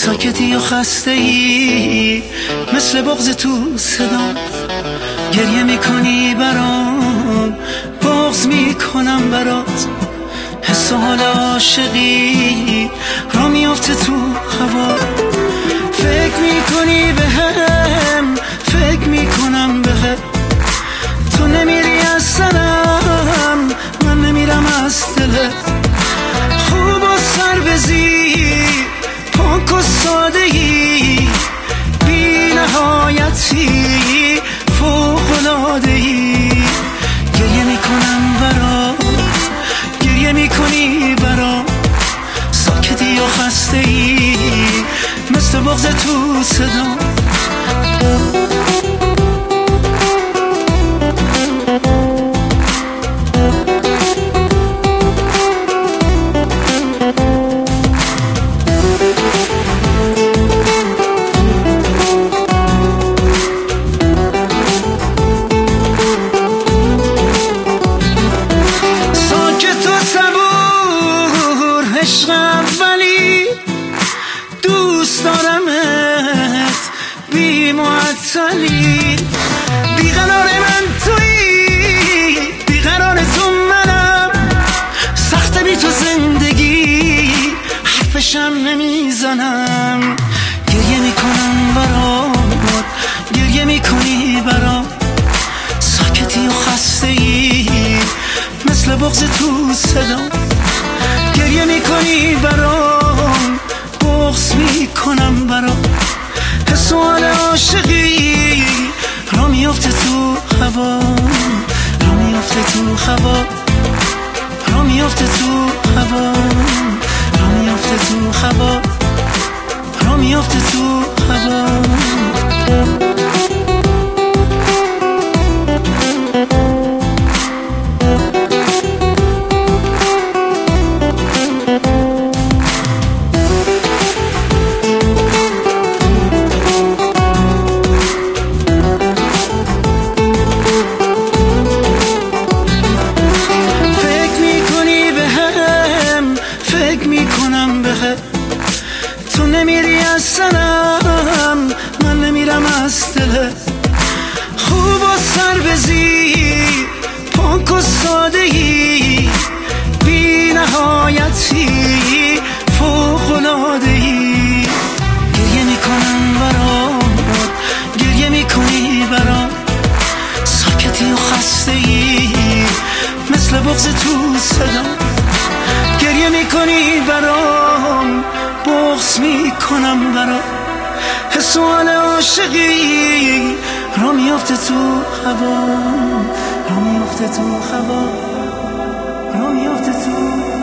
ساکتی و خسته ای مثل بغض تو صدا، گریه میکنی برام، بغض میکنم برات، حس و حال عاشقی را میافته تو هوا. فکر میکنی بهم، فکر میکنم بهت، تو نمیری از سرم، من نمیرم از دلت. خوب و سر بزی، پاک و سادهی، بی نهایتی، فوق‌العاده‌ای. گریه میکنم برات، گریه میکنی برام، ساکتی و خسته ای مثل بغض تو صدا. دوست دارمت بی معطلی، بیقرار من تویی، بیقرار تو منم، سخته بی تو زندگی، حرفشم نمیزنم. گریه میکنم برات، گریه میکنی برام، ساکتی و خسته ای مثل بغض تو صدا. گریه میکنی برام، بغض میکنم برات، حس و حال عاشقی را میافته تو هوا، را میافته تو هوا، را میافته تو هوا، را میافته تو هوا، را میافته تو هوا. تو نمیری از سرم، من نمیرم از دلت. خوب و سر بزی، پاک و سادهی، بی نهایتی، فوق‌العاده‌ای. گریه میکنم برات، گریه میکنی برام، ساکتی و خسته ای مثل بغض تو صدا. گریه میکنی برام، بغض میکنم برات، حس و حال عاشقی را میافته تو هوا، را میافته تو هوا، را میافته تو